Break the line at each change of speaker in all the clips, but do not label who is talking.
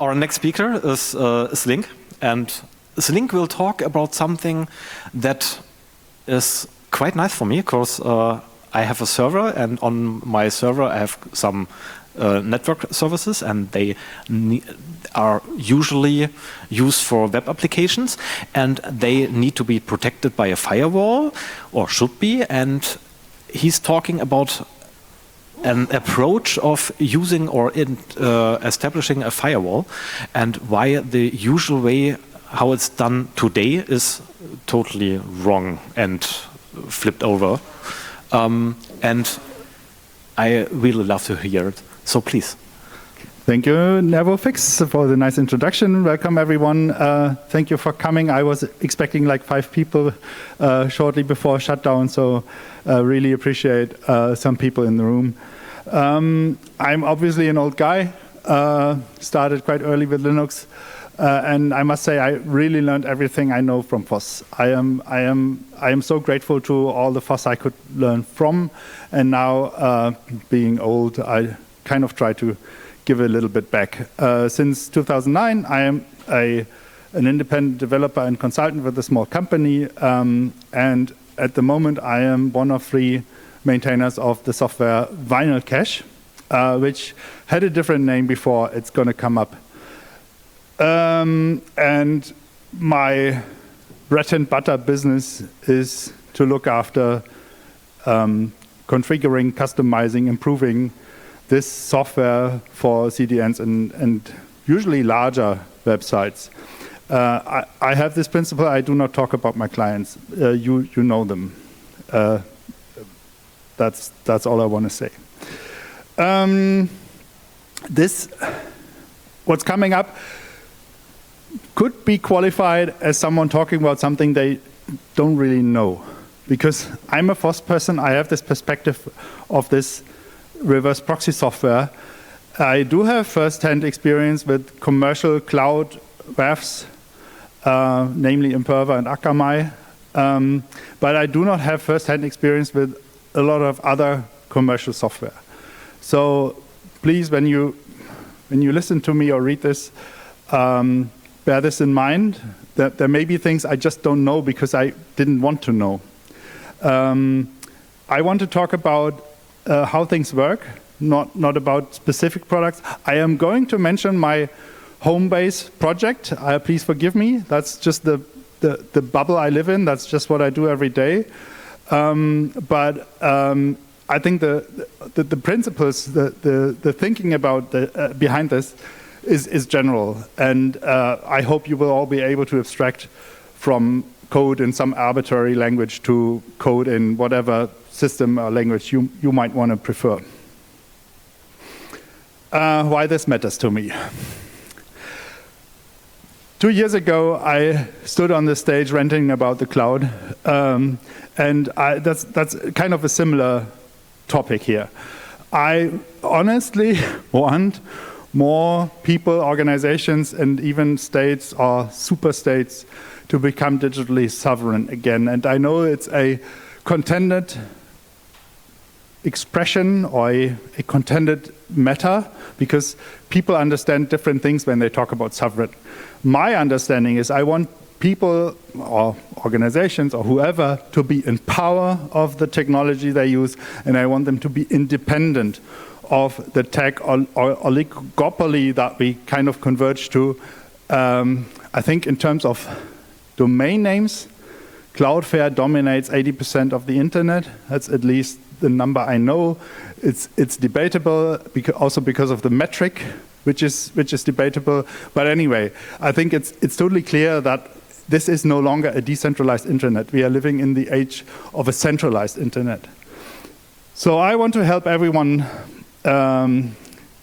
Our next speaker is Link, and Link will talk about something that is quite nice for me, because I have a server, and on my server I have some network services, and they are usually used for web applications, and they need to be protected by a firewall, or should be, and he's talking about an approach of using or establishing a firewall, and why the usual way how it's done today is totally wrong and flipped over. And I really love to hear it. So please.
Thank you, NervoFix, for the nice introduction. Welcome, everyone. Thank you for coming. I was expecting like 5 people shortly before shutdown, so really appreciate some people in the room. I'm obviously an old guy, started quite early with Linux, and I must say I really learned everything I know from FOSS. I am so grateful to all the FOSS I could learn from, and now being old, I kind of try to give a little bit back. Since 2009, I am an independent developer and consultant with a small company, and at the moment I am one of 3 maintainers of the software Vinyl Cache, which had a different name before. It's going to come up. And my bread and butter business is to look after configuring, customizing, improving this software for CDNs and usually larger websites. I have this principle: I do not talk about my clients. You know them. That's all I want to say. What's coming up could be qualified as someone talking about something they don't really know, because I'm a FOSS person. I have this perspective of this reverse proxy software. I do have first-hand experience with commercial cloud WAFs, namely Imperva and Akamai, but I do not have first-hand experience with a lot of other commercial software. So please, when you listen to me or read this, bear this in mind, that there may be things I just don't know because I didn't want to know. I want to talk about how things work, not about specific products. I am going to mention my Homebase project. Please forgive me. That's just the bubble I live in. That's just what I do every day. But I think the principles, the thinking about behind this is general, and I hope you will all be able to abstract from code in some arbitrary language to code in whatever system or language you might want to prefer. Why this matters to me. 2 years ago, I stood on the stage ranting about the cloud, and that's kind of a similar topic here. I honestly want more people, organizations, and even states or super states to become digitally sovereign again. And I know it's a contended expression or a contended matter, because people understand different things when they talk about sovereign. My understanding is I want people or organizations or whoever to be in power of the technology they use, and I want them to be independent of the tech oligopoly that we kind of converge to. I think in terms of domain names, Cloudflare dominates 80% of the internet. That's at least the number I know. It's debatable, also because of the metric, which is debatable. But anyway, I think it's totally clear that this is no longer a decentralized internet. We are living in the age of a centralized internet. So I want to help everyone, or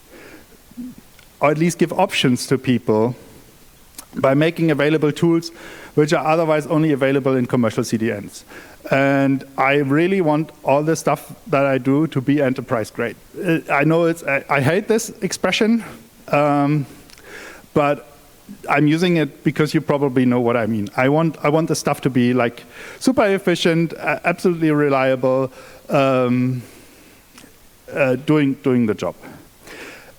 at least give options to people by making available tools which are otherwise only available in commercial CDNs. And I really want all the stuff that I do to be enterprise grade. I know I hate this expression, but I'm using it because you probably know what I mean. I want the stuff to be like super efficient, absolutely reliable, doing the job.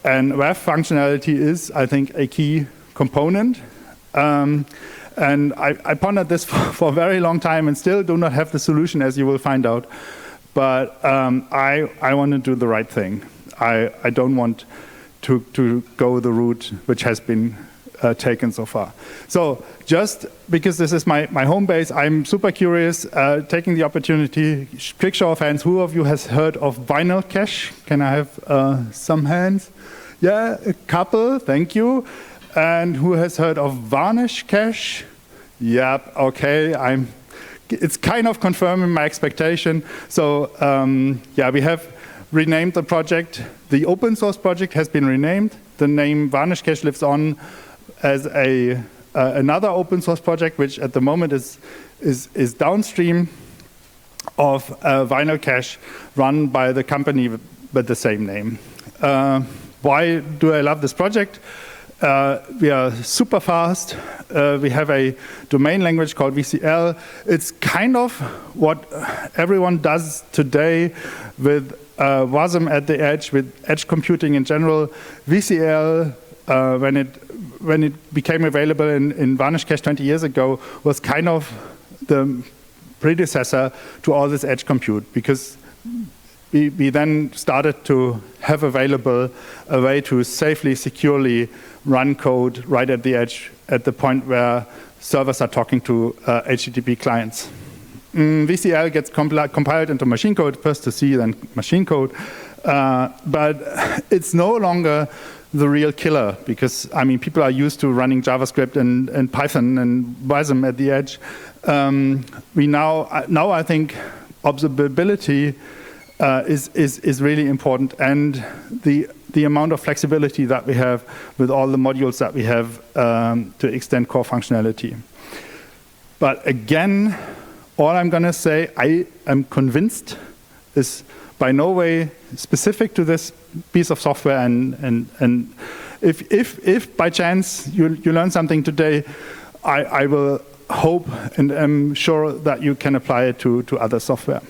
And WAF functionality is, I think, a key component. And I pondered this for a very long time and still do not have the solution, as you will find out. But I want to do the right thing. I don't want to go the route which has been taken so far. So just because this is my home base, I'm super curious, taking the opportunity, quick show of hands, who of you has heard of Vinyl Cache? Can I have some hands? Yeah, a couple, thank you. And who has heard of Varnish Cache? Yep, okay, it's kind of confirming my expectation. So yeah, we have renamed the project. The open source project has been renamed. The name Varnish Cache lives on as another open source project, which at the moment is downstream of Vinyl Cache, run by the company with the same name. Why do I love this project? We are super fast. We have a domain language called VCL. It's kind of what everyone does today with WASM at the edge, with edge computing in general. VCL, when it became available in Varnish Cache 20 years ago, was kind of the predecessor to all this edge compute, because we then started to have available a way to safely, securely run code right at the edge, at the point where servers are talking to HTTP clients. VCL gets compiled into machine code, first to C, then machine code, but it's no longer the real killer, because I mean people are used to running JavaScript and Python and WASM at the edge. Now I think observability is really important, and the amount of flexibility that we have with all the modules that we have to extend core functionality. But again, all I'm going to say, I am convinced, is by no way specific to this piece of software. And if by chance you learn something today, I will hope and am sure that you can apply it to other software.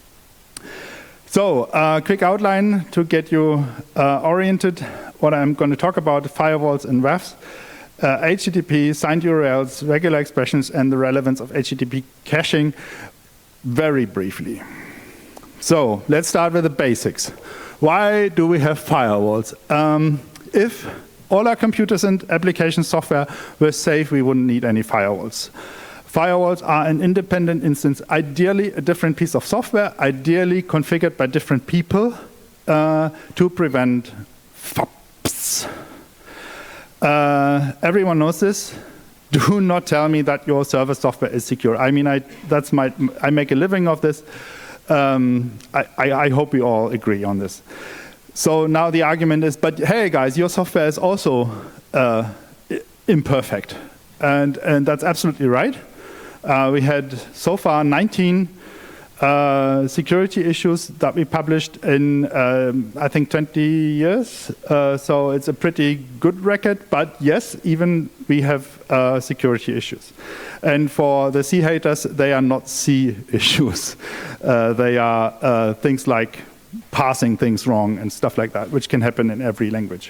So, quick outline to get you oriented. What I'm going to talk about: firewalls and WAFs, HTTP, signed URLs, regular expressions, and the relevance of HTTP caching, very briefly. So, let's start with the basics. Why do we have firewalls? If all our computers and application software were safe, we wouldn't need any firewalls. Firewalls are an independent instance, ideally a different piece of software, ideally configured by different people to prevent FOPs. Everyone knows this. Do not tell me that your server software is secure. I mean, I make a living of this. I hope we all agree on this. So now the argument is, but hey guys, your software is also imperfect. And that's absolutely right. We had so far 19 security issues that we published in, I think, 20 years. So it's a pretty good record. But yes, even we have security issues. And for the C haters, they are not C issues. They are things like passing things wrong and stuff like that, which can happen in every language.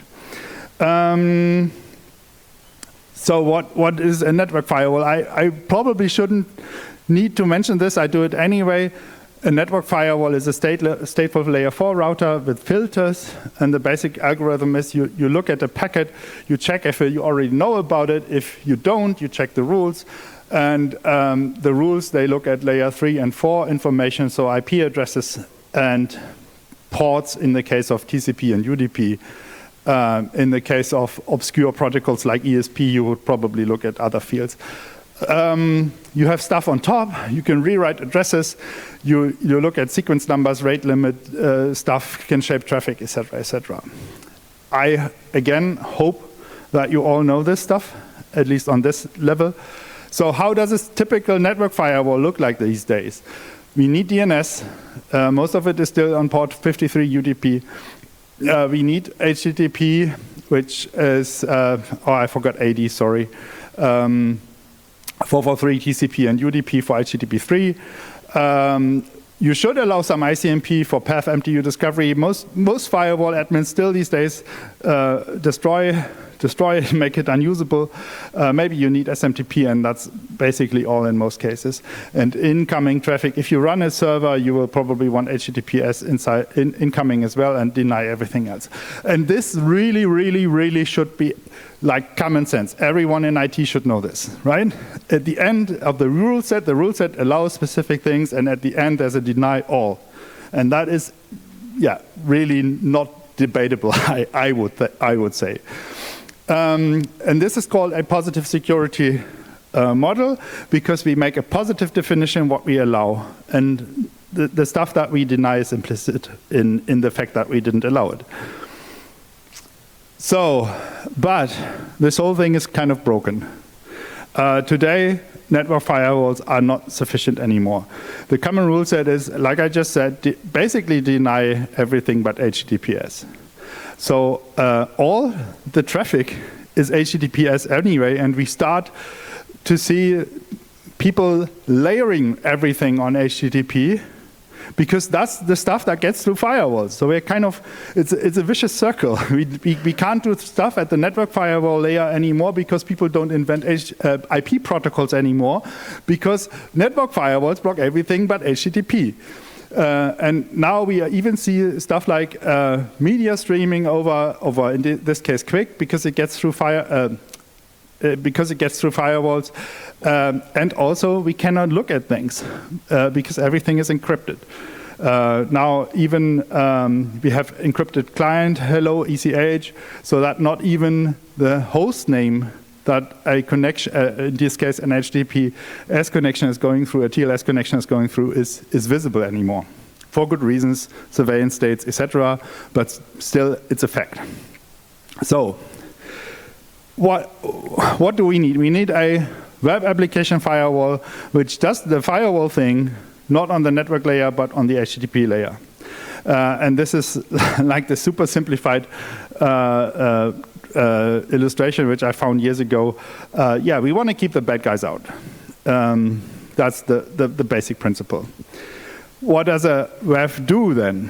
So what is a network firewall? I probably shouldn't need to mention this. I do it anyway. A network firewall is a stateful layer 4 router with filters. And the basic algorithm is you look at a packet, you check if you already know about it. If you don't, you check the rules. And the rules, they look at layer 3 and 4 information, so IP addresses and ports in the case of TCP and UDP. In the case of obscure protocols like ESP, you would probably look at other fields. You have stuff on top. You can rewrite addresses. You look at sequence numbers, rate limit stuff, can shape traffic, etc., etc. I, again, hope that you all know this stuff, at least on this level. So how does a typical network firewall look like these days? We need DNS. Most of it is still on port 53 UDP. We need HTTP, which is, I forgot AD, sorry. 443 TCP and UDP for HTTP3. you should allow some ICMP for path MTU discovery. Most firewall admins still these days destroy it, make it unusable. Maybe you need SMTP, and that's basically all in most cases. And incoming traffic, if you run a server, you will probably want HTTPS incoming as well and deny everything else. And this really, really, really should be like common sense. Everyone in IT should know this, right? At the end of the rule set allows specific things, and at the end there's a deny all. And that is, yeah, really not debatable, I would say. And this is called a positive security model, because we make a positive definition what we allow, and the stuff that we deny is implicit in the fact that we didn't allow it. So, but this whole thing is kind of broken. Today, network firewalls are not sufficient anymore. The common rule set is, like I just said, basically deny everything but HTTPS. So all the traffic is HTTPS anyway, and we start to see people layering everything on HTTP, because that's the stuff that gets through firewalls. So we're kind of, it's a vicious circle. We can't do stuff at the network firewall layer anymore because people don't invent IP protocols anymore, because network firewalls block everything but HTTP. And now we even see stuff like media streaming over in this case QUIC, because it gets through firewalls, and also we cannot look at things because everything is encrypted. Now even we have encrypted client, hello, ECH, so that not even the host name that a connection, in this case an HTTPS connection is going through, a TLS connection is going through, is visible anymore. For good reasons, surveillance states, etc., but still it's a fact. So, what do we need? We need a web application firewall which does the firewall thing, not on the network layer, but on the HTTP layer. And this is like the super simplified illustration which I found years ago. Yeah, we want to keep the bad guys out. That's the basic principle. What does a WAF do then?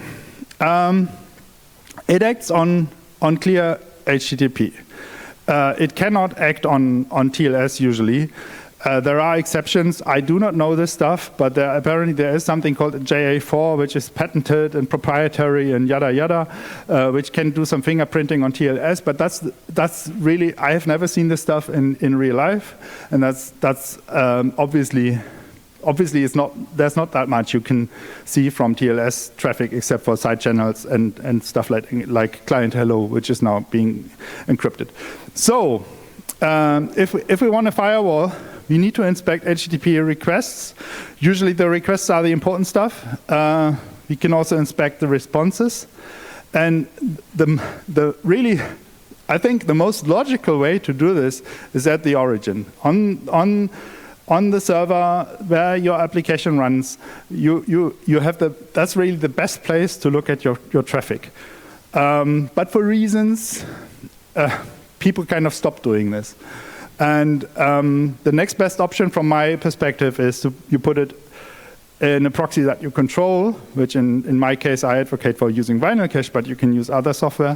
It acts on clear HTTP. It cannot act on TLS usually. There are exceptions. I do not know this stuff, but apparently there is something called JA4, which is patented and proprietary and yada yada, which can do some fingerprinting on TLS. But that's really, I have never seen this stuff in real life, and that's obviously it's not. There's not that much you can see from TLS traffic except for side channels and stuff like client hello, which is now being encrypted. So if we want a firewall, we need to inspect HTTP requests. Usually the requests are the important stuff. We can also inspect the responses. And really, I think the most logical way to do this is at the origin. On the server where your application runs, you have that's really the best place to look at your traffic. But for reasons, people kind of stop doing this. And the next best option from my perspective is you put it in a proxy that you control, which in my case I advocate for using Vinyl Cache, but you can use other software.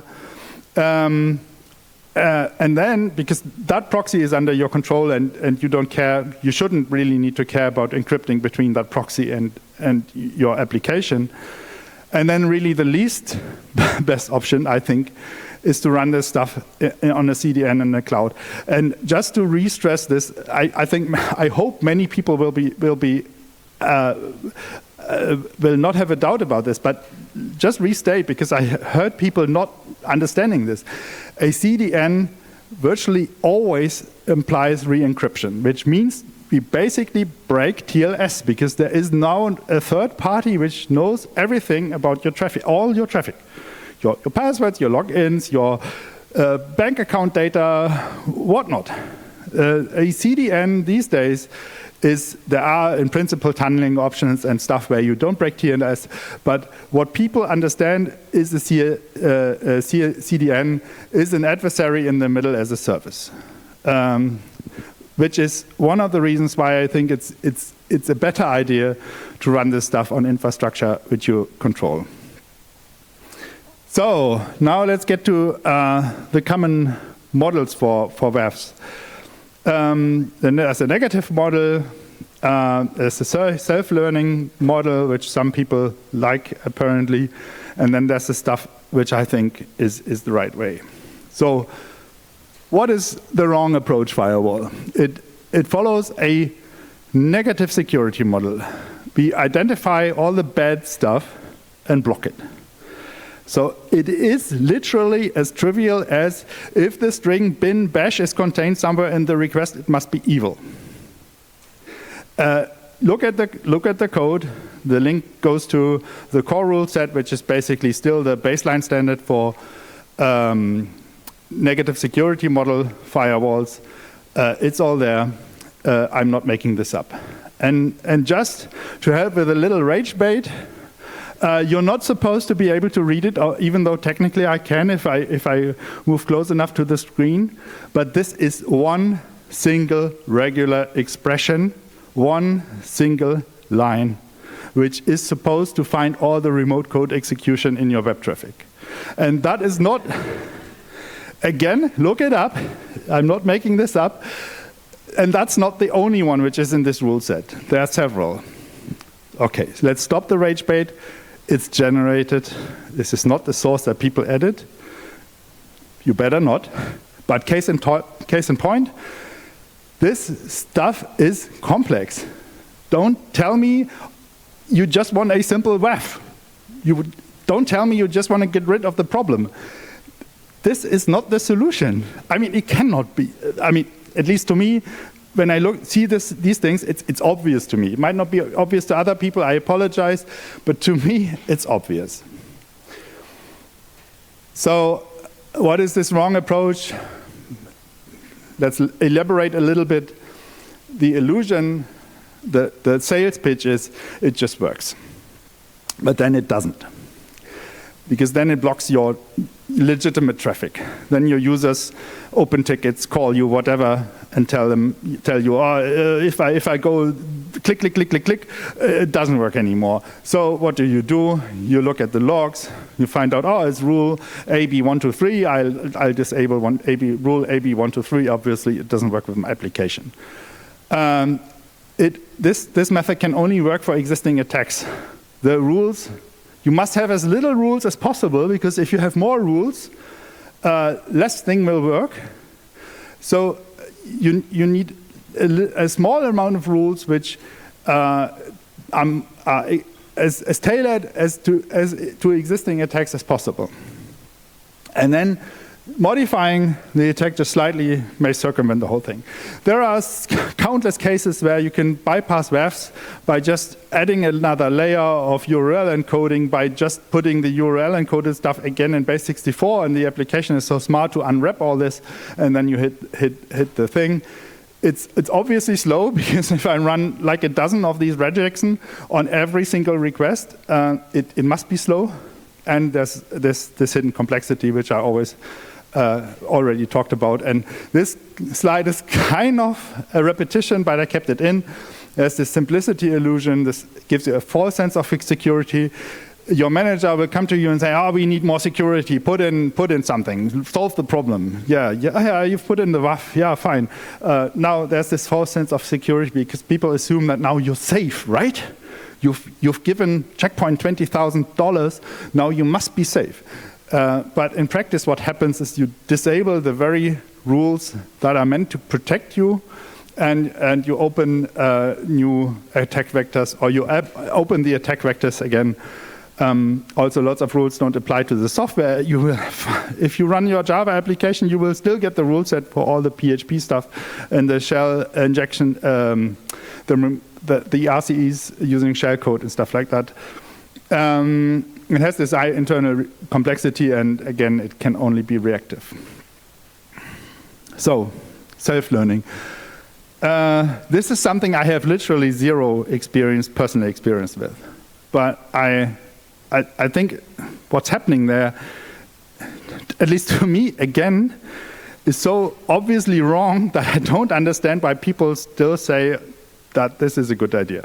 And then, because that proxy is under your control and you don't care, you shouldn't really need to care about encrypting between that proxy and your application. And then really the least best option, I think, is to run this stuff on a CDN in the cloud. And just to re-stress this, I hope many people will not have a doubt about this, but just restate, because I heard people not understanding this. A CDN virtually always implies re-encryption, which means we basically break TLS, because there is now a third party which knows everything about your traffic, all your traffic. Your passwords, your logins, your bank account data, whatnot. A CDN these days there are in principle tunneling options and stuff where you don't break TLS, but what people understand is the CDN is an adversary in the middle as a service. which is one of the reasons why I think it's a better idea to run this stuff on infrastructure which you control. So now let's get to the common models for WAFs. Then there's a negative model, there's a self-learning model, which some people like apparently, and then there's the stuff which I think is the right way. So what is the wrong approach firewall? It follows a negative security model. We identify all the bad stuff and block it. So it is literally as trivial as if the string bin bash is contained somewhere in the request, it must be evil. Look at the code. The link goes to the core rule set, which is basically still the baseline standard for negative security model firewalls. It's all there. I'm not making this up. And just to help with a little rage bait, you're not supposed to be able to read it, even though technically I can if I move close enough to the screen. But this is one single regular expression, one single line, which is supposed to find all the remote code execution in your web traffic. And that is not, again, look it up. I'm not making this up. And that's not the only one which is in this rule set. There are several. Okay, so let's stop the rage bait. It's generated. This is not the source that people added. You better not. But case in point, this stuff is complex. Don't tell me you just want a simple WAF. Don't tell me you just want to get rid of the problem. This is not the solution. I mean, it cannot be. I mean, at least to me, when I see these things, it's obvious to me. It might not be obvious to other people, I apologize, but to me, it's obvious. So what is this wrong approach? Let's elaborate a little bit. The illusion, the sales pitch is, it just works. But then it doesn't. Because then it blocks your legitimate traffic. Then your users open tickets, call you, whatever, and tell you, oh, if I go click, it doesn't work anymore. So what do? You look at the logs, you find out, oh, it's rule AB123. I'll disable rule AB123. Obviously, it doesn't work with my application. This method can only work for existing attacks. The rules. You must have as little rules as possible, because if you have more rules, less thing will work. So you need a small amount of rules which are as tailored as to existing attacks as possible. And then modifying the attack just slightly may circumvent the whole thing. There are countless cases where you can bypass WAFs by just adding another layer of URL encoding, by just putting the URL encoded stuff again in base64, and the application is so smart to unwrap all this, and then you hit the thing. It's obviously slow, because if I run like a dozen of these regex on every single request, it must be slow. And there's this hidden complexity, which I always already talked about. And this slide is kind of a repetition, but I kept it in. There's this simplicity illusion. This gives you a false sense of security. Your manager will come to you and say, oh, we need more security. Put in something. Solve the problem. Yeah, you've put in the WAF. Yeah, fine. Now there's this false sense of security, because people assume that now you're safe, right? You've given Check Point $20,000. Now you must be safe. But in practice, what happens is you disable the very rules that are meant to protect you, and you open new attack vectors, or you open the attack vectors again. Also, lots of rules don't apply to the software. If you run your Java application, you will still get the rule set for all the PHP stuff and the shell injection, the RCEs using shellcode and stuff like that. It has this high internal complexity, and again, it can only be reactive. So, self-learning. This is something I have literally zero personal experience with. But I think what's happening there, at least to me, again, is so obviously wrong that I don't understand why people still say that this is a good idea.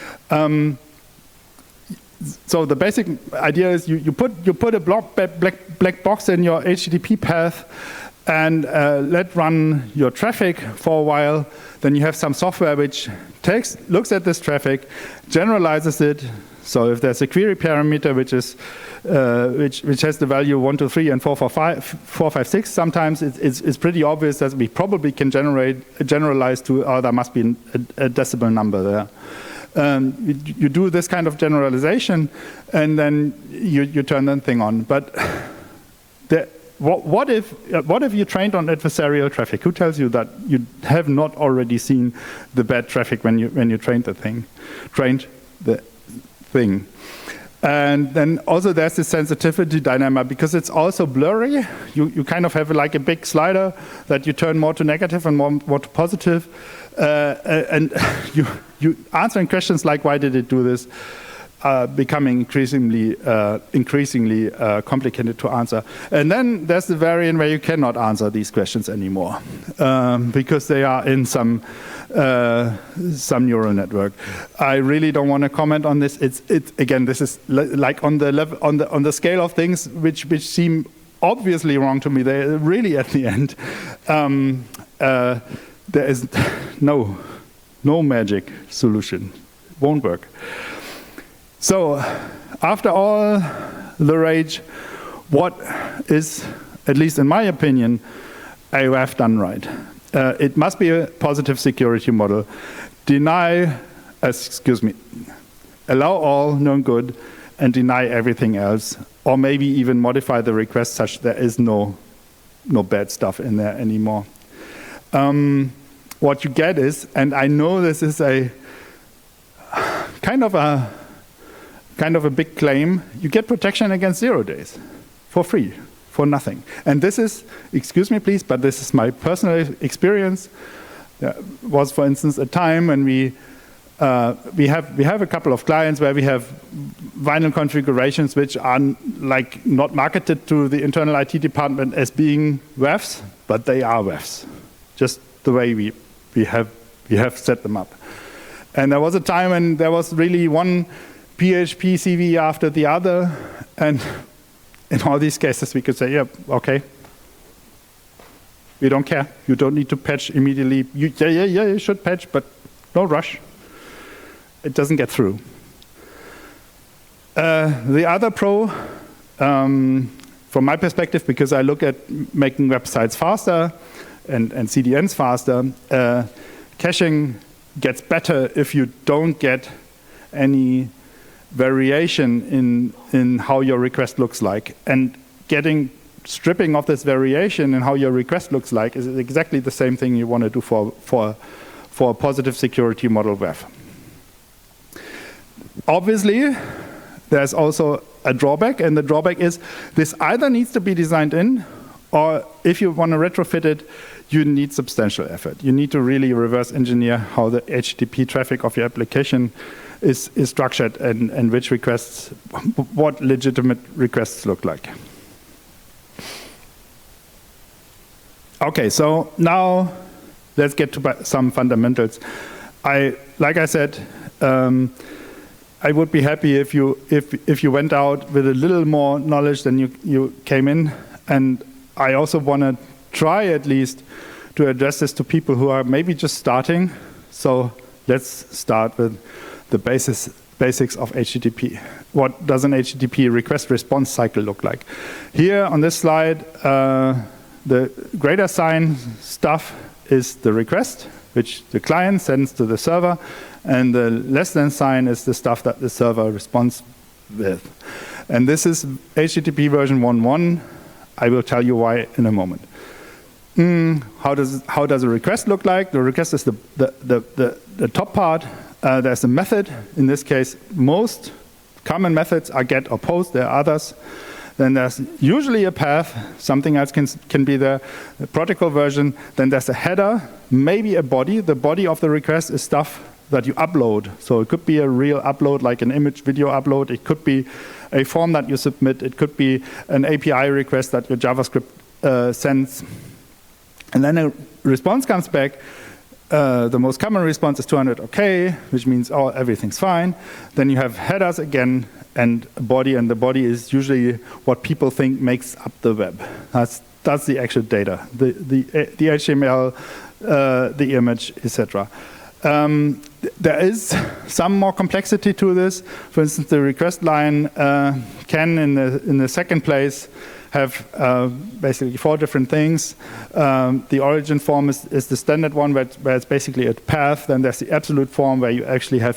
So the basic idea is you put a black box in your HTTP path and let run your traffic for a while. Then you have some software which looks at this traffic, generalizes it. So if there's a query parameter which has the value 1, 2, 3, and 4, 5, 6, sometimes it's pretty obvious that we probably can generalize to, oh, there must be a decimal number there. You do this kind of generalization, and then you turn that thing on. But what if you trained on adversarial traffic? Who tells you that you have not already seen the bad traffic when you trained the thing? And then also there's this sensitivity dilemma, because it's also blurry. You kind of have like a big slider that you turn more to negative and more to positive. And you answering questions like, why did it do this, becoming increasingly complicated to answer. And then there's the variant where you cannot answer these questions anymore, because they are in some neural network. I really don't want to comment on this. Again, this is like on the level, on the scale of things which seem obviously wrong to me. They're really at the end. There is no magic solution. It won't work. So, after all the rage, what is, at least in my opinion, a WAF done right? It must be a positive security model. Allow all known good and deny everything else, or maybe even modify the request such there is no bad stuff in there anymore. What you get is, and I know this is a kind of a big claim, you get protection against 0 days for free, for nothing. And this is, excuse me please, but this is my personal experience. There was, for instance, a time when we have a couple of clients where we have vinyl configurations which are like not marketed to the internal IT department as being WAFs, but they are WAFs, just the way we have set them up. And there was a time when there was really one PHP CVE after the other, and in all these cases we could say, yeah, okay, we don't care. You don't need to patch immediately. You should patch, but no rush. It doesn't get through. The other pro, from my perspective, because I look at making websites faster and CDNs faster, caching gets better if you don't get any variation in how your request looks like. And stripping of this variation in how your request looks like is exactly the same thing you want to do for a positive security model WAF. Obviously, there's also a drawback, and the drawback is this either needs to be designed in, or if you want to retrofit it, you need substantial effort. You need to really reverse engineer how the HTTP traffic of your application is structured and what legitimate requests look like. Okay, so now let's get to some fundamentals. Like I said, I would be happy if you went out with a little more knowledge than you came in, and I also want to try at least to address this to people who are maybe just starting. So let's start with the basics of HTTP. What does an HTTP request response cycle look like? Here on this slide, the greater sign stuff is the request, which the client sends to the server, and the less than sign is the stuff that the server responds with. And this is HTTP version 1.1. I will tell you why in a moment. How does a request look like? The request is the top part. There's a method. In this case, most common methods are get or post. There are others. Then there's usually a path. Something else can be there. The protocol version. Then there's a header, maybe a body. The body of the request is stuff that you upload. So it could be a real upload, like an image video upload. It could be a form that you submit. It could be an API request that your JavaScript sends. And then a response comes back. The most common response is 200 OK, which means everything's fine. Then you have headers again and a body, and the body is usually what people think makes up the web. That's the actual data, the HTML, the image, etc. There is some more complexity to this. For instance, the request line can, in the second place, have basically 4 different things. The origin form is the standard one where it's basically a path. Then there's the absolute form where you actually have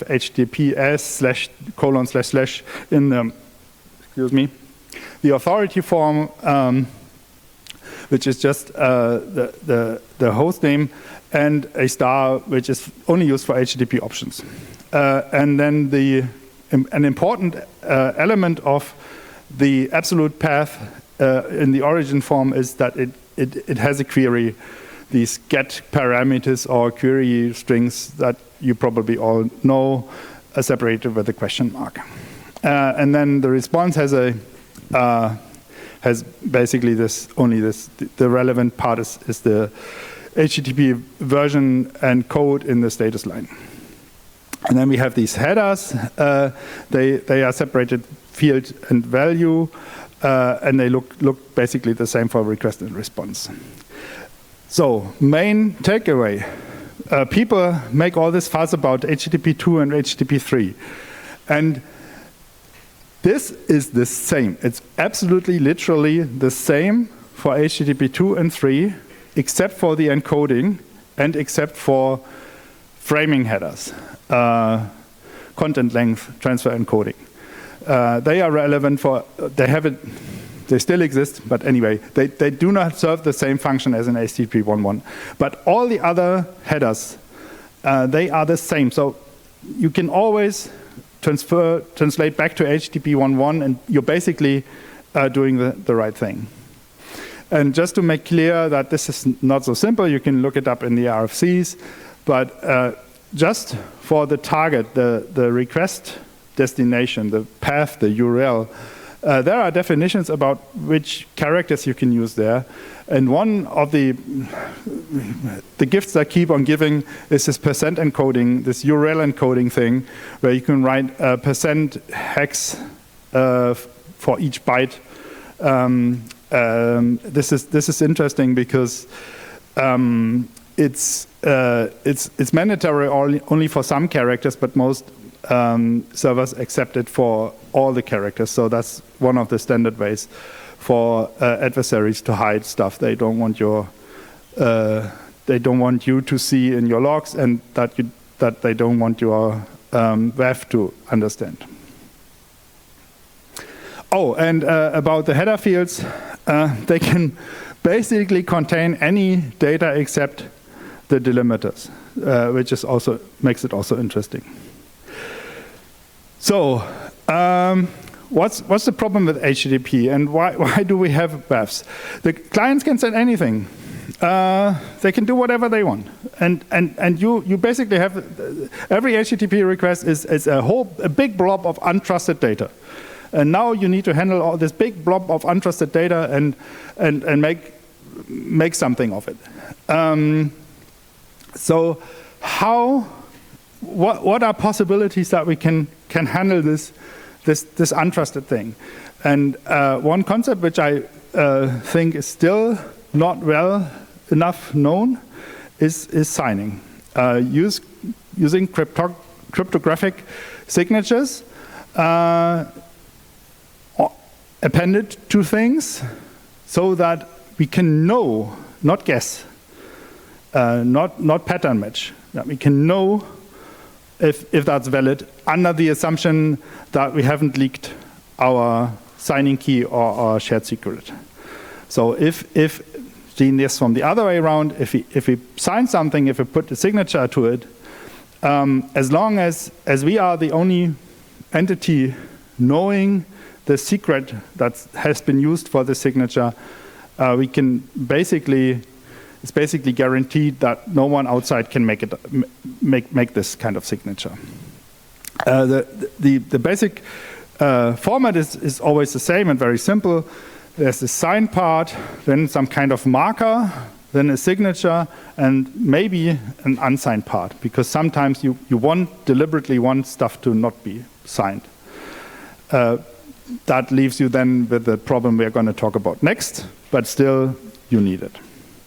HTTPS / in the, the authority form, which is just the host name, and a star, which is only used for HTTP options. And then an important element of the absolute path in the origin form is that it has a query, these get parameters or query strings that you probably all know, separated with a question mark. And then the response has basically the relevant part is the HTTP version and code in the status line. And then we have these headers. They are separated field and value, and they look basically the same for request and response. So main takeaway. People make all this fuss about HTTP 2 and HTTP 3. And this is the same. It's absolutely, literally the same for HTTP 2 and 3, except for the encoding and except for framing headers, content length transfer encoding. They are relevant for, they still exist, but anyway, they do not serve the same function as an HTTP 1.1. But all the other headers, they are the same. So you can always translate back to HTTP 1.1, and you're basically doing the right thing. And just to make clear that this is not so simple, you can look it up in the RFCs, but just for the target, the request destination, the path, the URL, there are definitions about which characters you can use there. And one of the gifts I keep on giving is this percent encoding, this URL encoding thing, where you can write percent hex for each byte. This is interesting because it's mandatory only for some characters, but most servers accept it for all the characters. So that's one of the standard ways for adversaries to hide stuff they don't want you to see in your logs, and that they don't want your WAF to understand. Oh, and about the header fields, they can basically contain any data except the delimiters, which is also makes it also interesting. So, what's the problem with HTTP, and why do we have WAFs? The clients can send anything. They can do whatever they want, and you basically have every HTTP request is a big blob of untrusted data. And now you need to handle all this big blob of untrusted data and make something of it. So what are possibilities that we can handle this untrusted thing? And one concept which I think is still not well enough known is signing. Using cryptographic signatures appended to things so that we can know, not guess, not pattern match, that we can know if that's valid under the assumption that we haven't leaked our signing key or our shared secret. So if seeing this from the other way around, if we sign something, if we put a signature to it, as long as we are the only entity knowing the secret that has been used for the signature, we can it's basically guaranteed that no one outside can make this kind of signature. The basic format is always the same and very simple. There's the sign part, then some kind of marker, then a signature, and maybe an unsigned part, because sometimes you deliberately want stuff to not be signed. That leaves you then with the problem we're going to talk about next, but still you need it.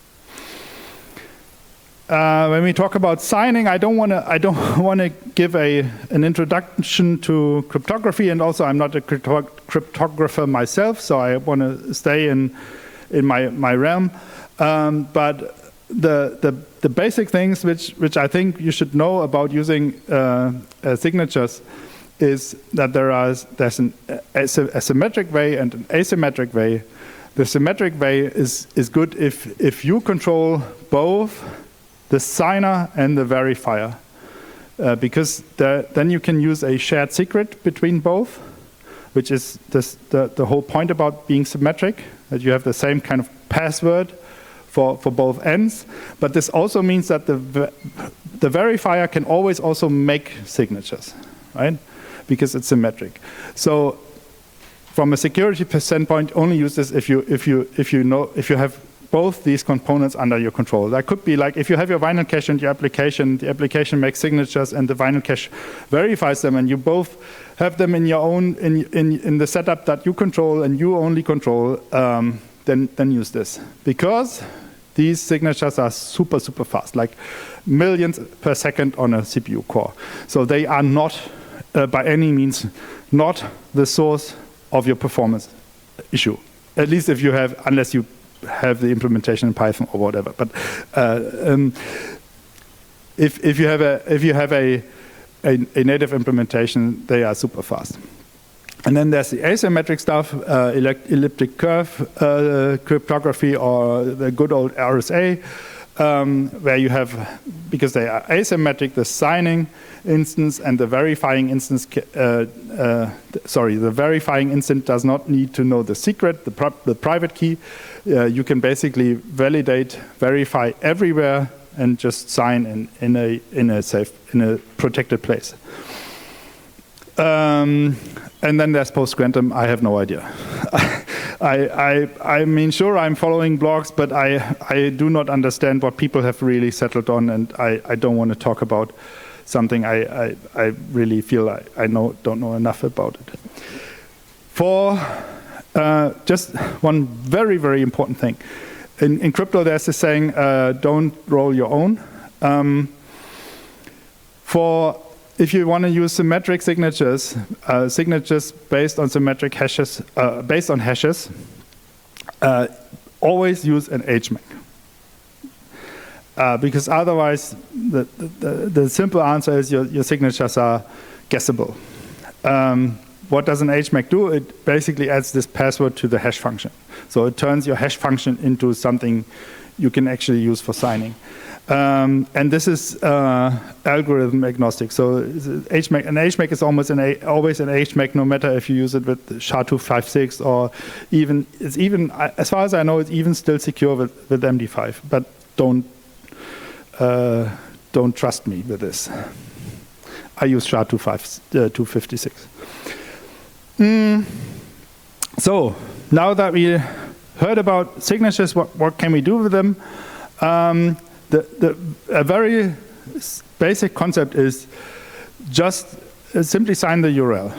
When we talk about signing, I don't want to give an introduction to cryptography, and also I'm not a cryptographer myself, so I want to stay in my realm. But the basic things which I think you should know about using signatures is that there's a symmetric way and an asymmetric way. The symmetric way is good if you control both the signer and the verifier, because then you can use a shared secret between both, which is the whole point about being symmetric, that you have the same kind of password for both ends. But this also means that the verifier can always also make signatures, right? Because it's symmetric. So from a security standpoint, only use this if you have both these components under your control. That could be like if you have your vinyl cache and your application, the application makes signatures and the vinyl cache verifies them, and you both have them in your own in the setup that you control and you only control. Then use this, because these signatures are super fast, like millions per second on a CPU core. So they are not by any means not the source of your performance issue. At least if you have, unless you have the implementation in Python or whatever. But if you have a native implementation, they are super fast. And then there's the asymmetric stuff, elliptic curve cryptography, or the good old RSA, where you have, because they are asymmetric, the signing instance and the verifying instance, the verifying instance does not need to know the secret, the private key. You can basically verify everywhere and just sign in a protected place. And then there's post-quantum. I have no idea. I mean, sure, I'm following blogs, but I do not understand what people have really settled on, and I don't want to talk about something I really feel I don't know enough about it. For just one very, very important thing. In crypto, there's this saying, don't roll your own. If you want to use symmetric signatures, signatures based on symmetric hashes, based on hashes, always use an HMAC. Because otherwise, the simple answer is your signatures are guessable. What does an HMAC do? It basically adds this password to the hash function. So it turns your hash function into something you can actually use for signing. And this is algorithm agnostic. So an HMAC is always an HMAC, no matter if you use it with SHA-256 or it's even, as far as I know, it's even still secure with MD5. But don't trust me with this. I use SHA-256. So now that we heard about signatures, what can we do with them? A very basic concept is just simply sign the URL.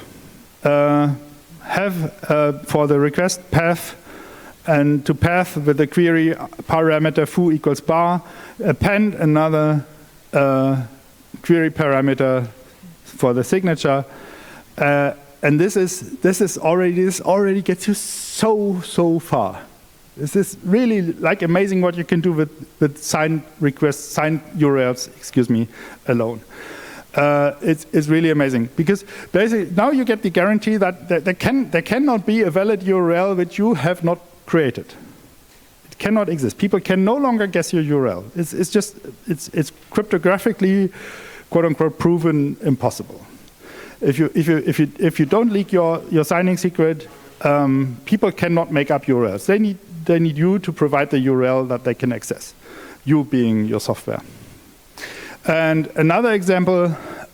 Have for the request path, and to path with the query parameter foo equals bar, append another query parameter for the signature. And this already gets you so far. This is really like amazing what you can do with signed requests, signed URLs, alone. It's really amazing, because basically now you get the guarantee that there cannot be a valid URL which you have not created. It cannot exist. People can no longer guess your URL. It's cryptographically, quote unquote, proven impossible. If you don't leak your signing secret, people cannot make up URLs. They need you to provide the URL that they can access, you being your software. And another example,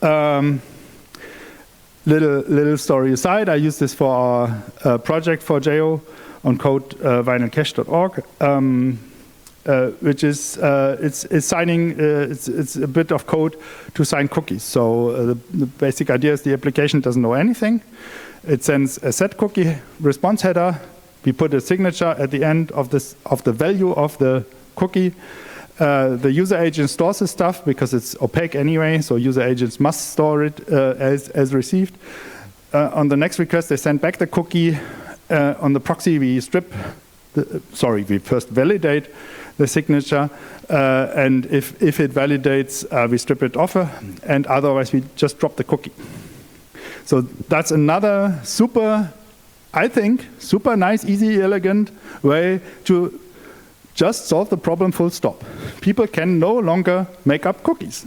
little story aside, I use this for our project for JO on codevinylcache.org. which is it's signing. It's a bit of code to sign cookies. So the basic idea is the application doesn't know anything. It sends a set cookie response header. We put a signature at the end of the value of the cookie. The user agent stores the stuff because it's opaque anyway. So user agents must store it as received. On the next request, they send back the cookie. On the proxy, we we first validate the signature, and if it validates, we strip it off, and otherwise we just drop the cookie. So that's another I think, super nice, easy, elegant way to just solve the problem full stop. People can no longer make up cookies.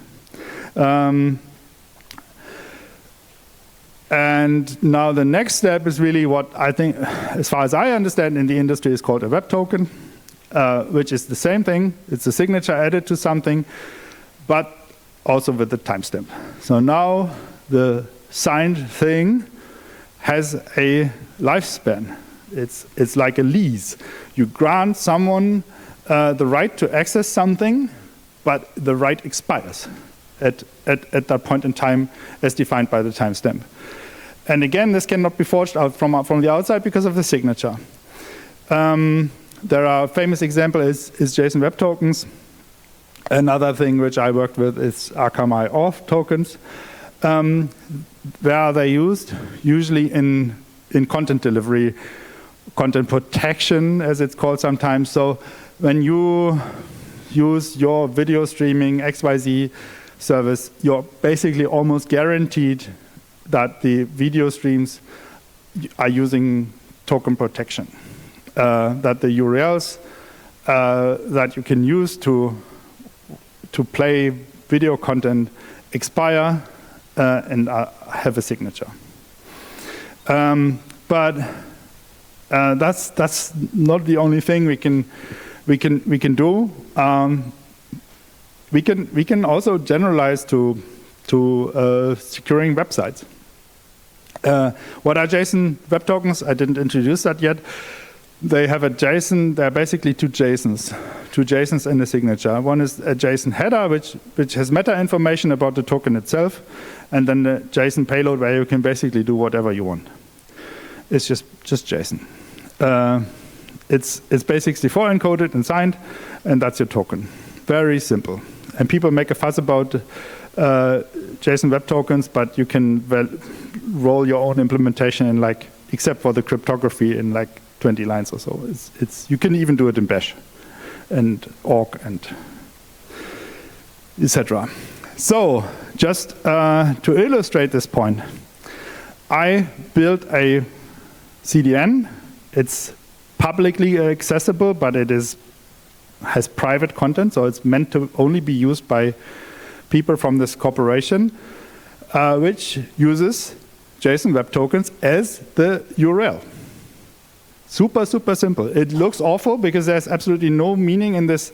And now the next step is really what I think, as far as I understand in the industry, is called a web token, which is the same thing. It's a signature added to something, but also with the timestamp. So now the signed thing has a lifespan. It's like a lease. You grant someone the right to access something, but the right expires at that point in time as defined by the timestamp. And again, this cannot be forged out from the outside because of the signature. There are famous example is JSON Web Tokens. Another thing which I worked with is Akamai auth tokens. Where are they used? Usually in content delivery, content protection, as it's called sometimes. So when you use your video streaming XYZ service, you're basically almost guaranteed that the video streams are using token protection. That the URLs that you can use to play video content expire and have a signature. But that's not the only thing we can do. We can also generalize to securing websites. What are JSON Web Tokens? I didn't introduce that yet. They have a JSON. They're basically two JSONs and a signature. One is a JSON header, which has meta information about the token itself, and then the JSON payload where you can basically do whatever you want. It's just JSON. It's base64 encoded and signed, and that's your token. Very simple. And people make a fuss about JSON Web Tokens, but you can roll your own implementation in except for the cryptography in 20 lines or so. You can even do it in Bash and awk and etc. So just to illustrate this point, I built a CDN. It's publicly accessible, but it has private content, so it's meant to only be used by people from this corporation, which uses JSON Web Tokens as the URL. Super, super simple. It looks awful because there's absolutely no meaning in this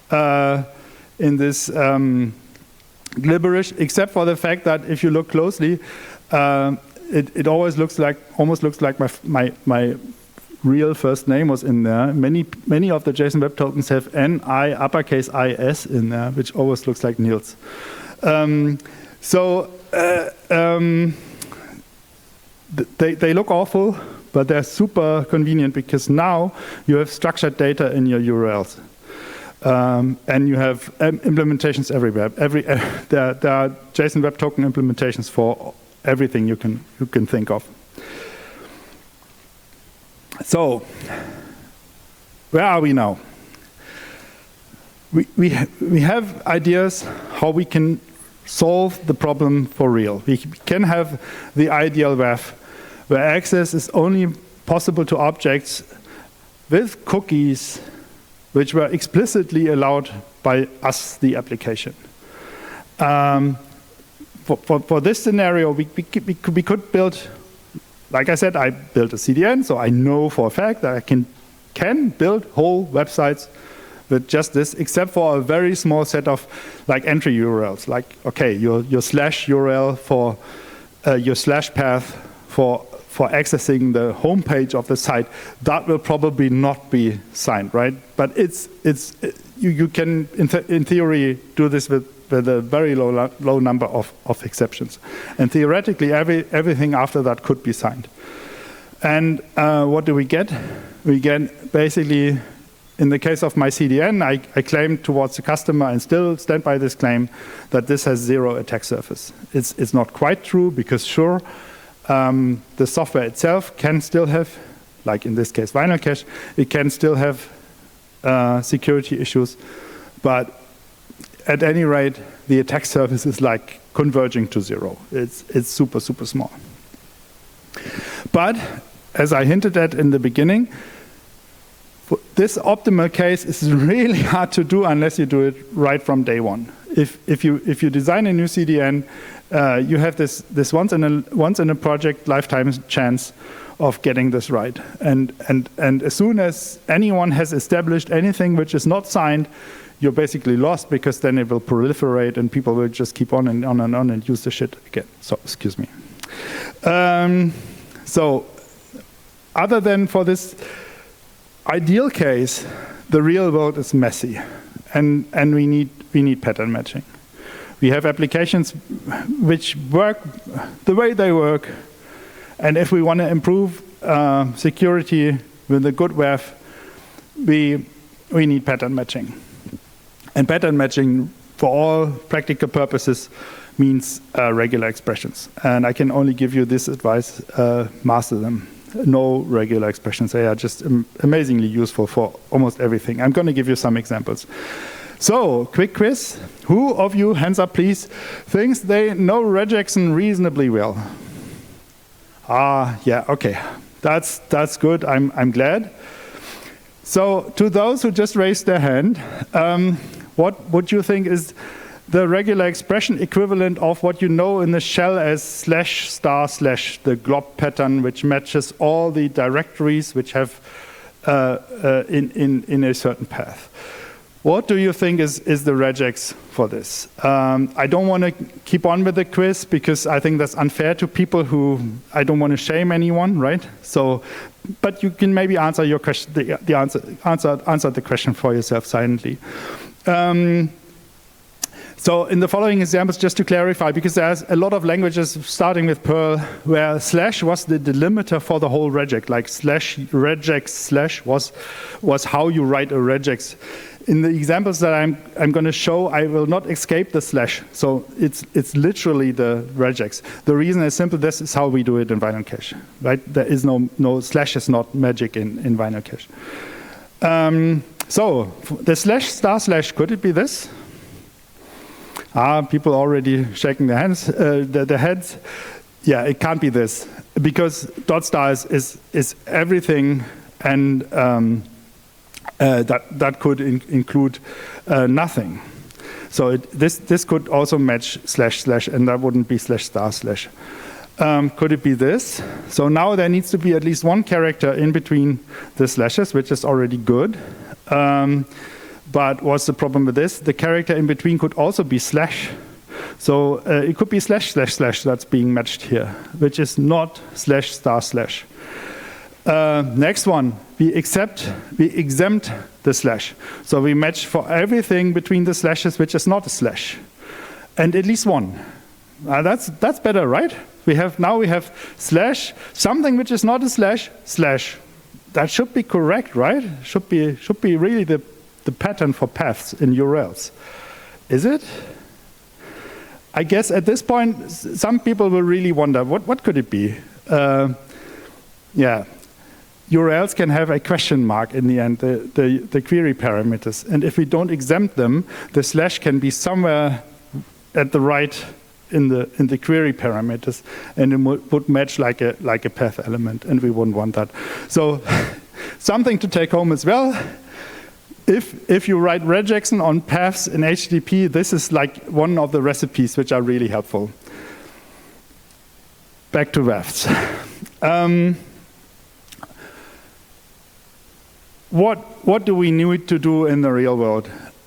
gibberish, except for the fact that if you look closely, it almost looks like my real first name was in there. Many of the JSON Web Tokens have N-I uppercase I-S in there, which always looks like Niels. They look awful, but they're super convenient because now you have structured data in your URLs. And you have implementations everywhere. There are JSON Web Token implementations for everything you can think of. So, where are we now? We have ideas how we can solve the problem for real. We can have the ideal WAF where access is only possible to objects with cookies which were explicitly allowed by us, the application. For this scenario, we could build, like I said, I built a CDN, so I know for a fact that I can build whole websites with just this, except for a very small set of entry URLs. Okay, your slash URL for your slash path for accessing the homepage of the site, that will probably not be signed, right? But you can, in theory, do this with a very low number of exceptions. And theoretically, everything after that could be signed. And what do we get? We get basically, in the case of my CDN, I claim towards the customer and still stand by this claim that this has 0 attack surface. It's not quite true because sure, the software itself can still have, like in this case Vinyl Cache, it can still have security issues, but at any rate, the attack surface is like converging to 0. It's super, super small. But as I hinted at in the beginning, this optimal case is really hard to do unless you do it right from day one. If you design a new CDN, you have this once in a project lifetime chance of getting this right. And as soon as anyone has established anything which is not signed, you're basically lost, because then it will proliferate and people will just keep on and on and use the shit again. So, excuse me. So, other than for this ideal case, the real world is messy, and we need pattern matching. We have applications which work the way they work, and if we want to improve security with a good WAF, we need pattern matching. And pattern matching, for all practical purposes, means regular expressions. And I can only give you this advice: master them. No regular expressions. They are just amazingly useful for almost everything. I'm going to give you some examples. So, quick quiz. Who of you, hands up please, thinks they know regex reasonably well? Yeah, okay. That's good. I'm glad. So, to those who just raised their hand, what would you think is the regular expression equivalent of what you know in the shell as // the glob pattern, which matches all the directories which have in a certain path? What do you think is the regex for this? I don't want to keep on with the quiz because I think that's unfair to people who, I don't want to shame anyone, right? So, but you can maybe answer your question, answer the question for yourself silently. So in the following examples, just to clarify, because there's a lot of languages starting with Perl where / was the delimiter for the whole regex, like /regex/ was how you write a regex. In the examples that I'm going to show, I will not escape the /. So it's literally the regex. The reason is simple. This is how we do it in Vinyl Cache, right? There is no / is not magic in Vinyl Cache. So the // could it be this? People already shaking their hands, their heads. Yeah, it can't be this, because .* is everything, and that could include nothing. So this could also match // and that wouldn't be /*/. Could it be this? So now there needs to be at least one character in between the slashes, which is already good. But what's the problem with this? The character in between could also be /. So it could be // that's being matched here, which is not /*/. Next one, we exempt the /. So we match for everything between the slashes which is not a /. And at least one. That's better, right? We have / something which is not a //. That should be correct, right? Should be really the pattern for paths in URLs. Is it? I guess at this point, some people will really wonder, what could it be? Yeah, URLs can have a question mark in the end, the query parameters. And if we don't exempt them, the / can be somewhere at the right in the query parameters, and it would match like a path element, and we wouldn't want that. So something to take home as well. If you write regex on paths in HTTP, this is like one of the recipes which are really helpful. Back to WAFs. What do we need to do in the real world?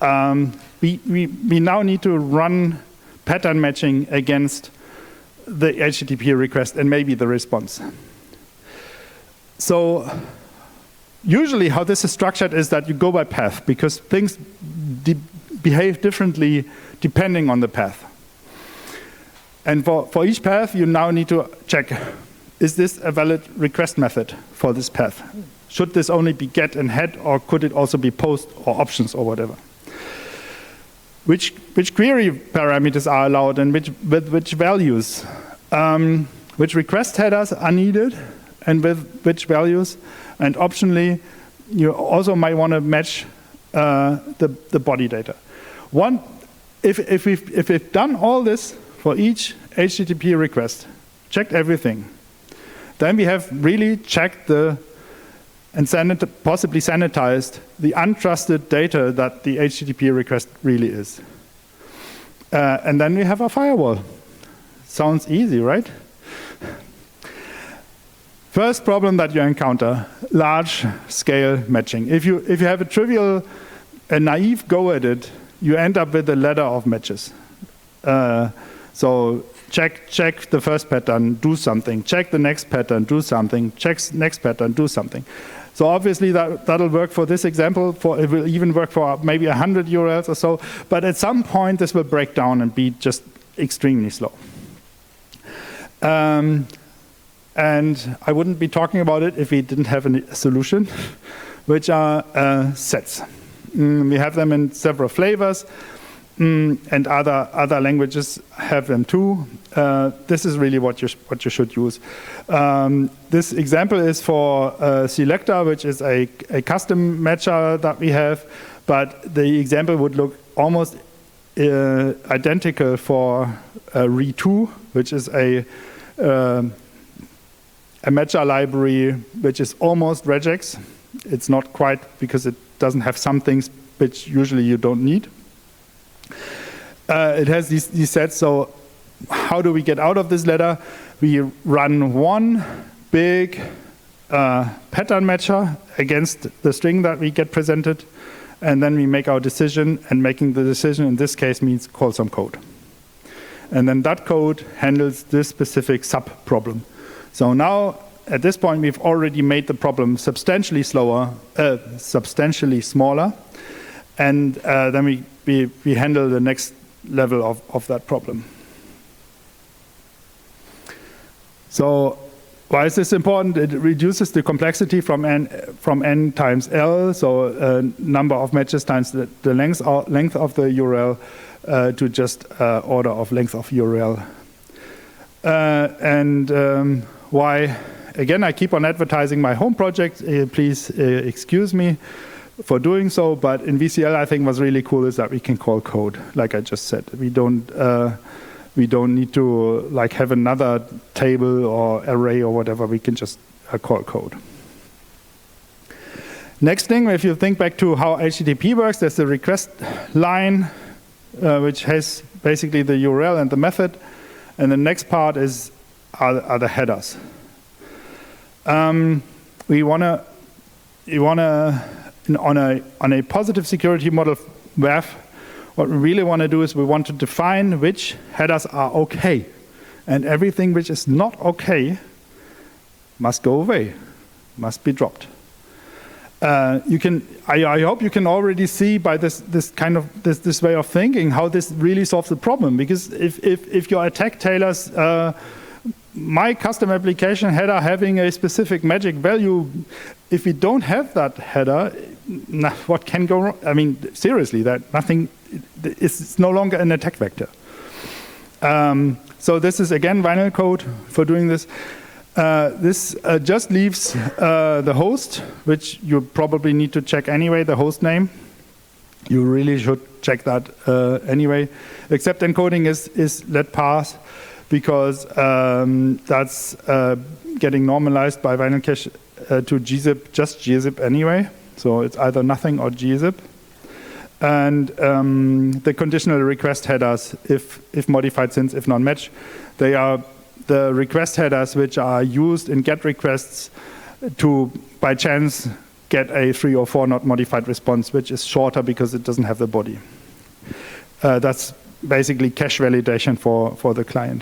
We now need to run pattern matching against the HTTP request and maybe the response. So usually how this is structured is that you go by path, because things behave differently depending on the path. And for each path, you now need to check, is this a valid request method for this path? Should this only be get and head, or could it also be post or options or whatever? Which query parameters are allowed and with which values? Which request headers are needed and with which values? And optionally, you also might want to match the body data. If we've done all this for each HTTP request, checked everything, then we have really checked and possibly sanitized the untrusted data that the HTTP request really is. And then we have a firewall. Sounds easy, right? First problem that you encounter, large-scale matching. If you have a naive go at it, you end up with a ladder of matches. So check the first pattern, do something. Check the next pattern, do something. Check next pattern, do something. So obviously that'll work for this example. It will even work for maybe 100 URLs or so. But at some point, this will break down and be just extremely slow. And I wouldn't be talking about it if we didn't have a solution, which are sets. We have them in several flavors, and other languages have them too. This is really what you should use. This example is for Selector, which is a custom matcher that we have, but the example would look almost identical for Re2, which is a matcher library which is almost regex. It's not quite, because it doesn't have some things which usually you don't need. It has these sets, so how do we get out of this ladder? We run one big pattern matcher against the string that we get presented, and then we make our decision, and making the decision in this case means call some code. And then that code handles this specific sub-problem. So now, at this point, we've already made the problem substantially smaller, and then we handle the next level of that problem. So why is this important? It reduces the complexity from n times L, so number of matches times the length of the URL, to just order of length of URL. Why? Again, I keep on advertising my home project. Please excuse me for doing so, but in VCL, I think what's really cool is that we can call code, like I just said. We don't need to like have another table or array or whatever. We can just call code. Next thing, if you think back to how HTTP works, there's the request line, which has basically the URL and the method, and the next part are the headers. We wanna on a positive security model WAF, what we really want to do is we want to define which headers are okay, and everything which is not okay must go away, must be dropped. I hope you can already see by this way of thinking how this really solves the problem. Because if your attack tailors my custom application header having a specific magic value, if we don't have that header, what can go wrong? I mean, seriously, it's no longer an attack vector. So this is again vinyl code for doing this. This just leaves the host, which you probably need to check anyway, the host name. You really should check that anyway. Except encoding is let pass, because that's getting normalized by vinyl cache to gzip, just gzip anyway. So it's either nothing or gzip. And the conditional request headers, if modified since, if non-match, they are the request headers which are used in GET requests to, by chance, get a 3 or 4 not modified response, which is shorter because it doesn't have the body. That's basically cache validation for the client.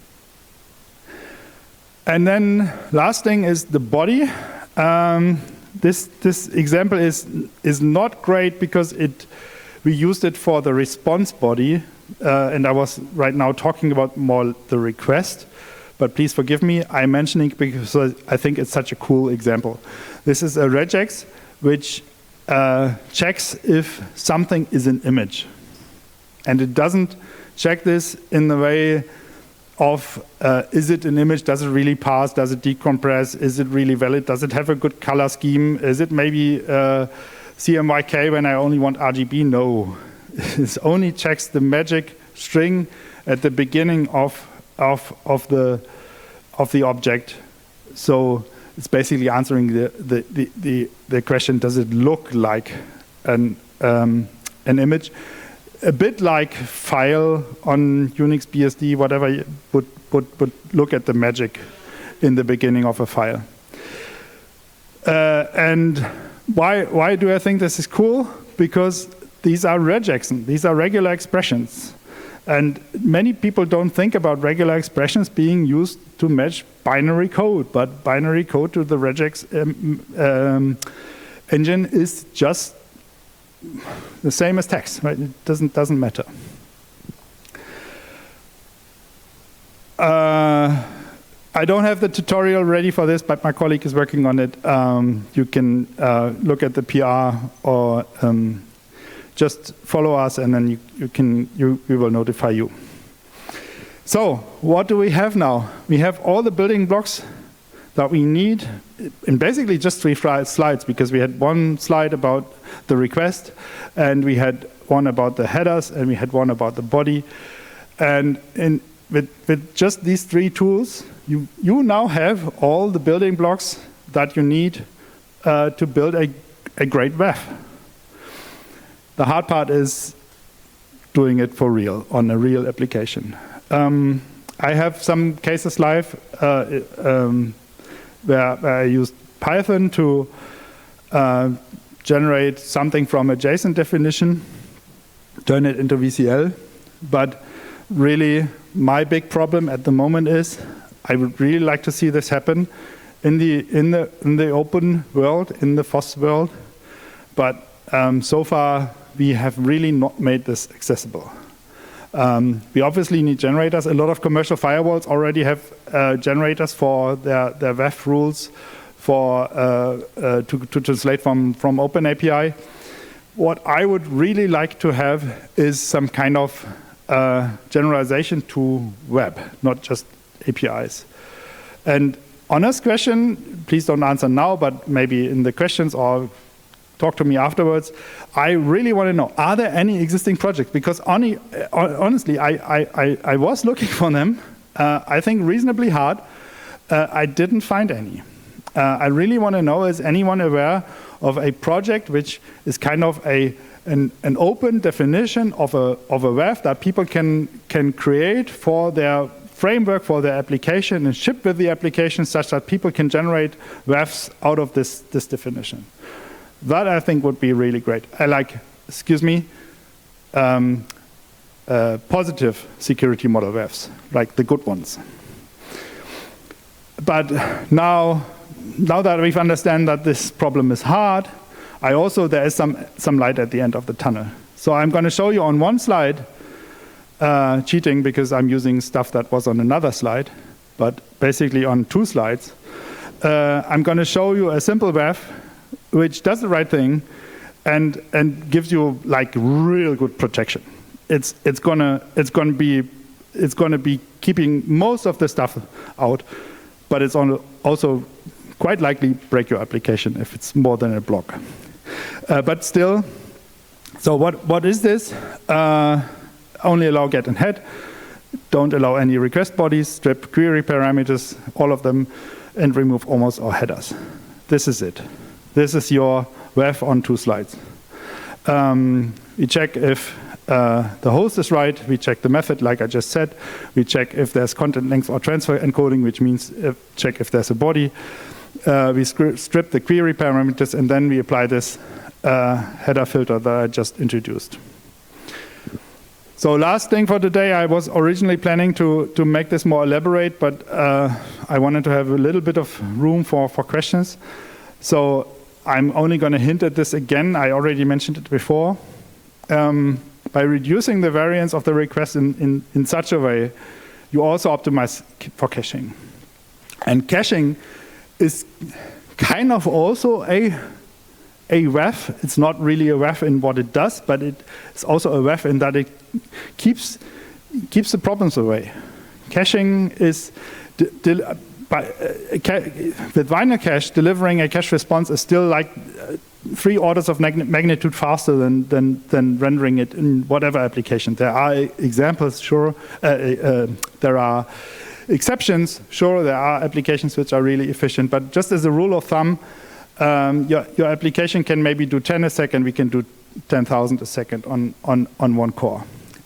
And then last thing is the body. this example is not great because we used it for the response body, and I was right now talking about more the request. But please forgive me, I'm mentioning it because I think it's such a cool example. This is a regex which checks if something is an image. And it doesn't check this in the way of is it an image, does it really pass, does it decompress, is it really valid, does it have a good color scheme, is it maybe CMYK when I only want RGB? No. It only checks the magic string at the beginning of the object. So it's basically answering the question: does it look like an image? A bit like file on Unix BSD, whatever you would look at the magic in the beginning of a file. And why do I think this is cool? Because these are regex, these are regular expressions. And many people don't think about regular expressions being used to match binary code, but binary code to the regex engine is just the same as text, right? It doesn't matter. I don't have the tutorial ready for this, but my colleague is working on it. You can look at the PR or just follow us, and then we will notify you. So what do we have now? We have all the building blocks that we need in basically just 3 slides, because we had one slide about the request, and we had one about the headers, and we had one about the body. And with just these 3 tools, you now have all the building blocks that you need to build a great web. The hard part is doing it for real, on a real application. I have some cases live where I used Python to generate something from a JSON definition, turn it into VCL. But really, my big problem at the moment is I would really like to see this happen in the open world, in the FOSS world. But so far, we have really not made this accessible. We obviously need generators. A lot of commercial firewalls already have generators for their WAF rules to translate from OpenAPI. What I would really like to have is some kind of generalization to web, not just APIs. And honest question, please don't answer now, but maybe in the questions or talk to me afterwards. I really want to know, are there any existing projects? Because honestly, I was looking for them, I think reasonably hard. I didn't find any. I really want to know, is anyone aware of a project which is kind of an open definition of a WAF that people can create for their framework, for their application, and ship with the application such that people can generate WAFs out of this definition? That I think would be really great. I like, positive security model WAFs, like the good ones. But now that we've understand that this problem is hard, there is some light at the end of the tunnel. So I'm going to show you on one slide, cheating because I'm using stuff that was on another slide, but basically on 2 slides. I'm going to show you a simple WAF which does the right thing and gives you like real good protection. It's gonna be keeping most of the stuff out, but it's also quite likely break your application if it's more than a block. But still, so what is this? Only allow get and head. Don't allow any request bodies, strip query parameters, all of them, and remove almost all headers. This is it. This is your WAF on 2 slides. We check if the host is right. We check the method, like I just said. We check if there's content length or transfer encoding, which means check if there's a body. We strip the query parameters, and then we apply this header filter that I just introduced. So last thing for today, I was originally planning to make this more elaborate, but I wanted to have a little bit of room for questions. So I'm only going to hint at this again. I already mentioned it before. By reducing the variance of the request in such a way, you also optimize for caching. And caching is kind of also a WAF. It's not really a WAF in what it does, but it's also a WAF in that it keeps the problems away. Caching is, with Viner Cache, delivering a cache response is still like 3 orders of magnitude faster than rendering it in whatever application. There are examples, sure. There are exceptions, sure. There are applications which are really efficient. But just as a rule of thumb, your application can maybe do 10 a second. We can do 10,000 a second on one core.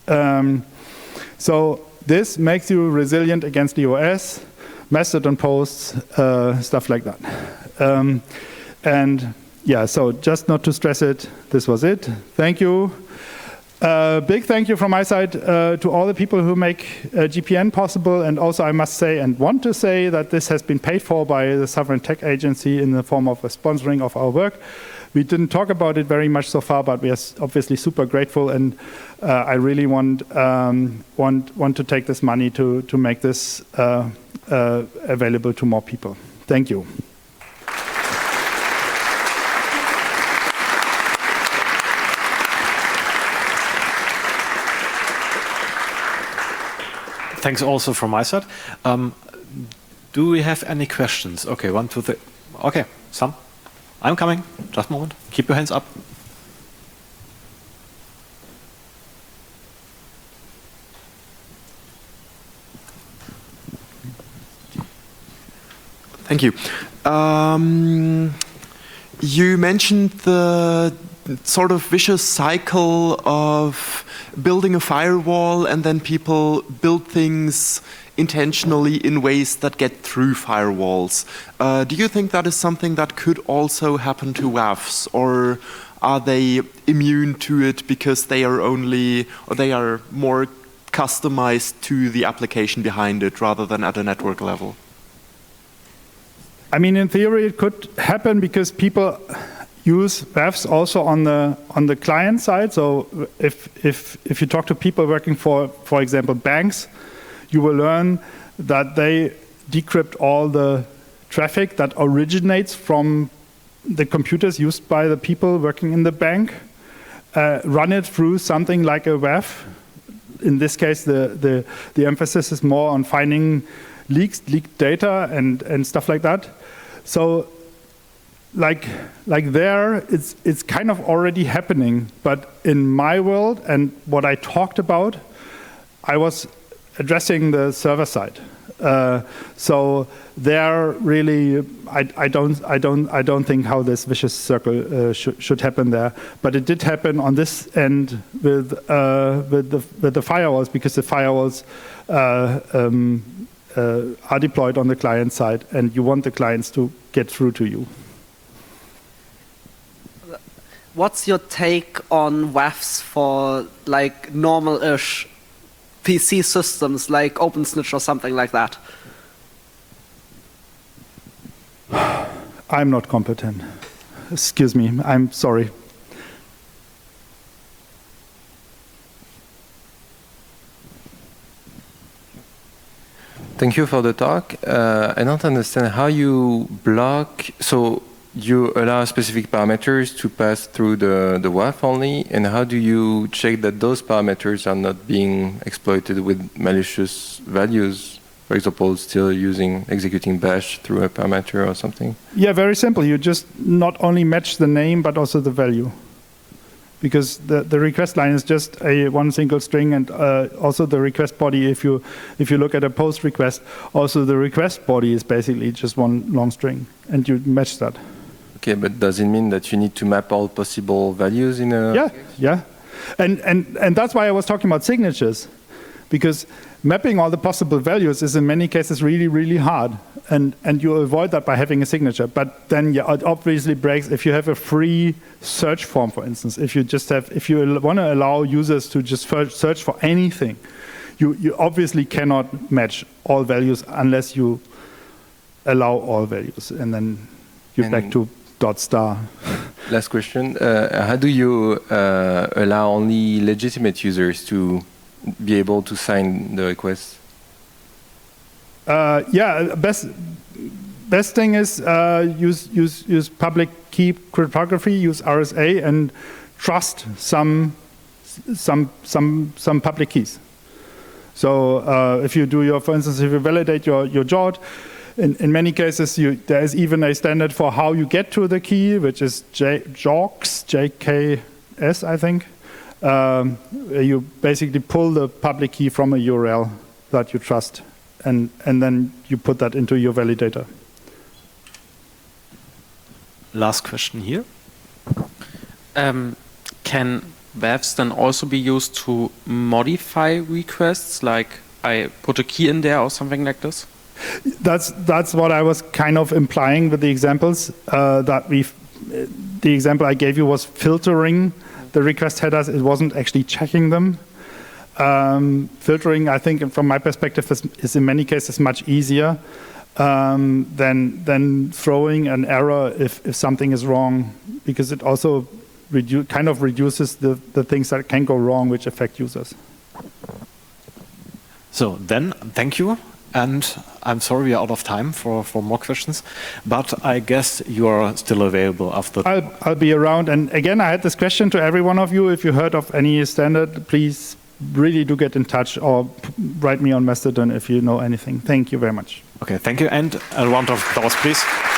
So this makes you resilient against DOS, Mastodon posts, stuff like that. And yeah, so just not to stress it, this was it. Thank you. Big thank you from my side to all the people who make GPN possible. And also I must say and want to say that this has been paid for by the Sovereign Tech Agency in the form of a sponsoring of our work. We didn't talk about it very much so far, but we are obviously super grateful. And I really want to take this money to make this available to more people. Thank you.
Thanks also from my side. Do we have any questions? Okay, 1, 2, 3. Okay, some. I'm coming. Just a moment. Keep your hands up.
Thank you. You mentioned the sort of vicious cycle of building a firewall and then people build things intentionally in ways that get through firewalls. Do you think that is something that could also happen to WAFs, or are they immune to it because they are more customized to the application behind it rather than at a network level?
I mean, in theory, it could happen because people use WAFs also on the client side. So if you talk to people working for example, banks, you will learn that they decrypt all the traffic that originates from the computers used by the people working in the bank, run it through something like a WAF. In this case, the emphasis is more on finding leaked data and stuff like that. So like there, it's kind of already happening. But in my world and what I talked about, I was addressing the server side. So there really, I don't think how this vicious circle should happen there. But it did happen on this end with the firewalls, because the firewalls are deployed on the client side, and you want the clients to get through to you.
What's your take on WAFs for like normal-ish PC systems like OpenSnitch or something like that?
I'm not competent. Excuse me, I'm sorry.
Thank you for the talk. I don't understand how you block, so you allow specific parameters to pass through the WAF only, and how do you check that those parameters are not being exploited with malicious values? For example, still executing bash through a parameter or something? Yeah,
very simple. You just not only match the name, but also the value. Because the request line is just one single string, and also the request body, if you look at a post request, also the request body is basically just one long string, and you match that.
Okay, but does it mean that you need to map all possible values in a...
Yeah. And that's why I was talking about signatures, because mapping all the possible values is in many cases really, really hard. And you avoid that by having a signature. But then it obviously breaks if you have a free search form, for instance. If you want to allow users to just search for anything, you obviously cannot match all values unless you allow all values. And then you're back to .star.
Last question. How do you allow only legitimate users to be able to sign the request?
Best thing is use public key cryptography, use RSA, and trust some public keys. So if you do for instance, if you validate your JWT, in many cases there is even a standard for how you get to the key, which is JAWS, JKS, I think. You basically pull the public key from a URL that you trust, and then you put that into your validator.
Last question here.
Can WAFs then also be used to modify requests, like I put a key in there or something like this?
That's what I was kind of implying with the examples. The example I gave you was filtering the request headers. It wasn't actually checking them. Filtering, I think, from my perspective, is in many cases much easier than throwing an error if something is wrong, because it also kind of reduces the things that can go wrong which affect users.
So then, thank you. And I'm sorry we are out of time for more questions, but I guess you are still available after.
I'll be around. And again, I had this question to every one of you. If you heard of any standard, please really do get in touch or write me on Mastodon if you know anything. Thank you very much.
Okay, thank you. And a round of applause, please.